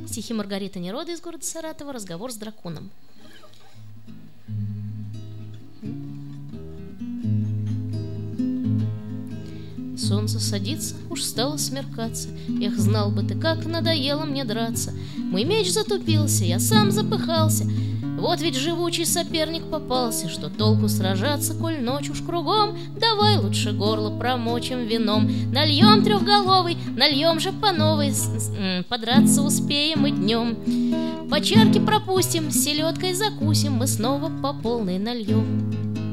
Стихи Маргариты Нероды из города Саратова. Разговор с драконом. Солнце садится, уж стало смеркаться. Эх, знал бы ты, как надоело мне драться. Мой меч затупился, я сам запыхался. Вот ведь живучий соперник попался. Что толку сражаться, коль ночь уж кругом? Давай лучше горло промочим вином. Нальем трехголовый, нальем же по новой. Подраться успеем и днем. По чарке пропустим, селедкой закусим. Мы снова по полной нальем.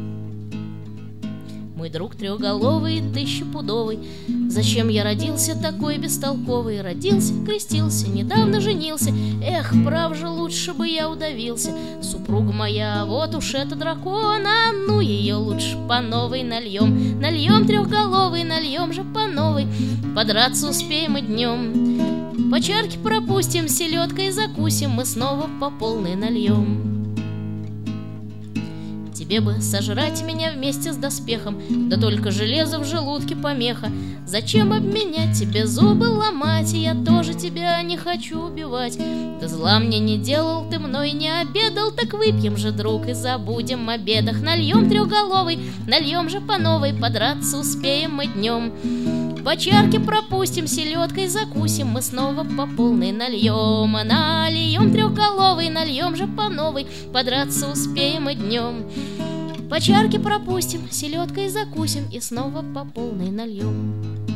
Мой друг трехголовый, тысячепудовый, зачем я родился такой бестолковый? Родился, крестился, недавно женился. Эх, прав же, лучше бы я удавился. Супруга моя, вот уж это дракон, а ну ее лучше по новой нальем. Нальем трехголовый, нальем же по новой. Подраться успеем и днем. По чарке пропустим, селедкой закусим. Мы снова по полной нальем. Тебе бы сожрать меня вместе с доспехом, да только железо в желудке помеха. Зачем обменять тебе, зубы ломать? И я тоже тебя не хочу убивать. Ты зла мне не делал, ты мной не обедал. Так выпьем же, друг, и забудем о бедах. Нальем трехголовый, нальем же по новой. Подраться успеем мы днем. По чарке пропустим, селедкой закусим. Мы снова по полной нальем. Нальем трехголовый, нальем же по новой. Подраться успеем и днем. По чарке пропустим, селедкой закусим. И снова по полной нальем.